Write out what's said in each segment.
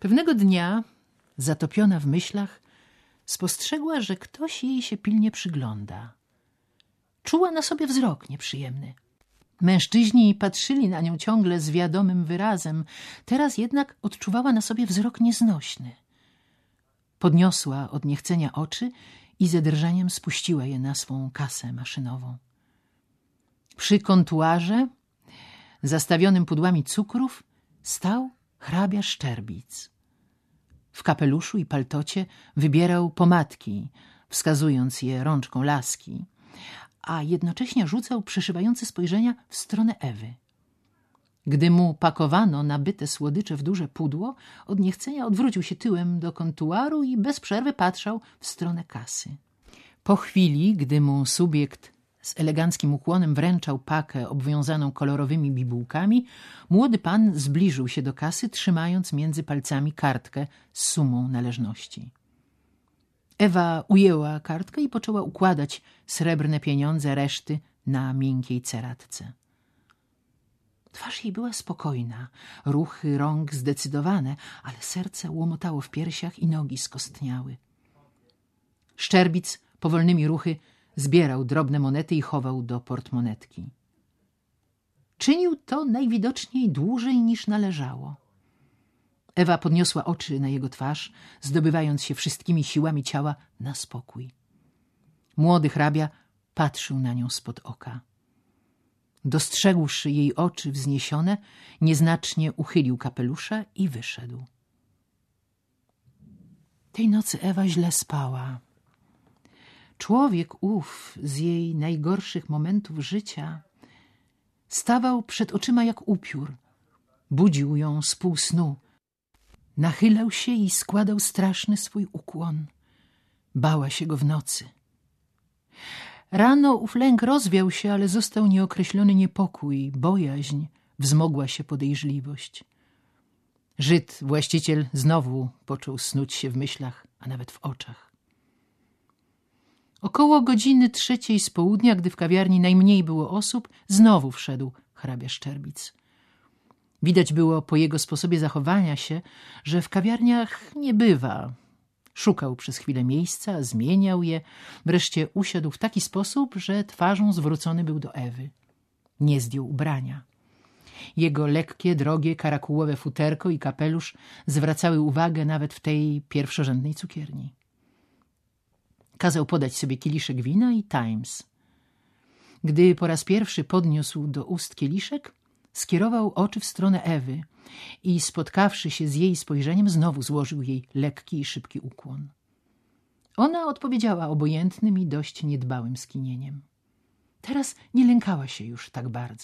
Pewnego dnia, zatopiona w myślach, spostrzegła, że ktoś jej się pilnie przygląda. Czuła na sobie wzrok nieprzyjemny. Mężczyźni patrzyli na nią ciągle z wiadomym wyrazem, teraz jednak odczuwała na sobie wzrok nieznośny. Podniosła od niechcenia oczy i ze drżeniem spuściła je na swą kasę maszynową. Przy kontuarze, zastawionym pudłami cukrów, stał hrabia Szterbic. W kapeluszu i paltocie wybierał pomadki, wskazując je rączką laski, a jednocześnie rzucał przeszywające spojrzenia w stronę Ewy. Gdy mu pakowano nabyte słodycze w duże pudło, od niechcenia odwrócił się tyłem do kontuaru i bez przerwy patrzał w stronę kasy. Po chwili, gdy mu subiekt z eleganckim ukłonem wręczał pakę obwiązaną kolorowymi bibułkami, młody pan zbliżył się do kasy, trzymając między palcami kartkę z sumą należności. Ewa ujęła kartkę i poczęła układać srebrne pieniądze reszty na miękkiej ceratce. Twarz jej była spokojna, ruchy rąk zdecydowane, ale serce łomotało w piersiach i nogi skostniały. Szterbic powolnymi ruchy zbierał drobne monety i chował do portmonetki. Czynił to najwidoczniej dłużej niż należało. Ewa podniosła oczy na jego twarz, zdobywając się wszystkimi siłami ciała na spokój. Młody hrabia patrzył na nią spod oka. Dostrzegłszy jej oczy wzniesione, nieznacznie uchylił kapelusza i wyszedł. Tej nocy Ewa źle spała. Człowiek ów z jej najgorszych momentów życia stawał przed oczyma jak upiór. Budził ją z pół snu. Nachylał się i składał straszny swój ukłon. Bała się go w nocy. Rano ów lęk rozwiał się, ale został nieokreślony niepokój, bojaźń, wzmogła się podejrzliwość. Żyd, właściciel, znowu począł snuć się w myślach, a nawet w oczach. Około godziny 3 z południa, gdy w kawiarni najmniej było osób, znowu wszedł hrabia Szterbic. Widać było po jego sposobie zachowania się, że w kawiarniach nie bywa. Szukał przez chwilę miejsca, zmieniał je, wreszcie usiadł w taki sposób, że twarzą zwrócony był do Ewy. Nie zdjął ubrania. Jego lekkie, drogie, karakułowe futerko i kapelusz zwracały uwagę nawet w tej pierwszorzędnej cukierni. Kazał podać sobie kieliszek wina i Times. Gdy po raz pierwszy podniósł do ust kieliszek, skierował oczy w stronę Ewy i spotkawszy się z jej spojrzeniem, znowu złożył jej lekki i szybki ukłon. Ona odpowiedziała obojętnym i dość niedbałym skinieniem. Teraz nie lękała się już tak bardzo.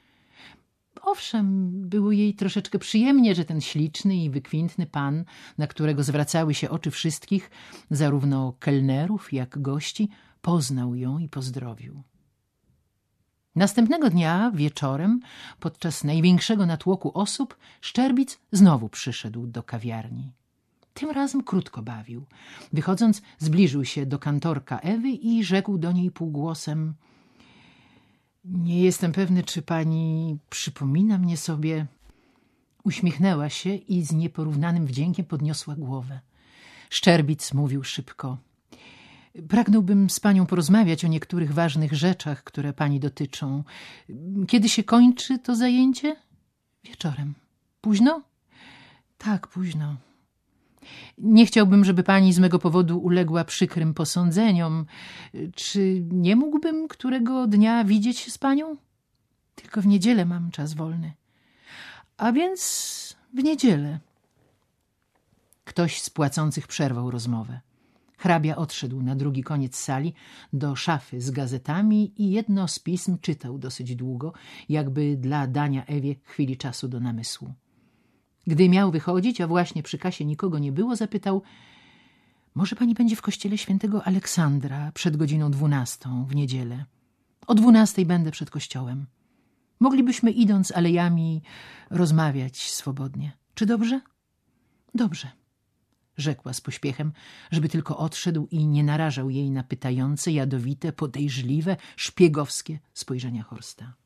Owszem, było jej troszeczkę przyjemnie, że ten śliczny i wykwintny pan, na którego zwracały się oczy wszystkich, zarówno kelnerów, jak gości, poznał ją i pozdrowił. Następnego dnia, wieczorem, podczas największego natłoku osób, Szterbic znowu przyszedł do kawiarni. Tym razem krótko bawił. Wychodząc, zbliżył się do kantorka Ewy i rzekł do niej półgłosem: nie jestem pewny, czy pani przypomina mnie sobie. Uśmiechnęła się i z nieporównanym wdziękiem podniosła głowę. Szterbic mówił szybko: pragnąłbym z panią porozmawiać o niektórych ważnych rzeczach, które pani dotyczą. Kiedy się kończy to zajęcie? Wieczorem. Późno? Tak, późno. Nie chciałbym, żeby pani z mego powodu uległa przykrym posądzeniom. Czy nie mógłbym którego dnia widzieć się z panią? Tylko w niedzielę mam czas wolny. A więc w niedzielę. Ktoś z płacących przerwał rozmowę. Hrabia odszedł na drugi koniec sali do szafy z gazetami i jedno z pism czytał dosyć długo, jakby dla dania Ewie chwili czasu do namysłu. Gdy miał wychodzić, a właśnie przy kasie nikogo nie było, zapytał: może pani będzie w kościele świętego Aleksandra przed godziną 12 w niedzielę? O 12 będę przed kościołem. Moglibyśmy, idąc alejami, rozmawiać swobodnie. Czy dobrze? Dobrze, rzekła z pośpiechem, żeby tylko odszedł i nie narażał jej na pytające, jadowite, podejrzliwe, szpiegowskie spojrzenia Horsta.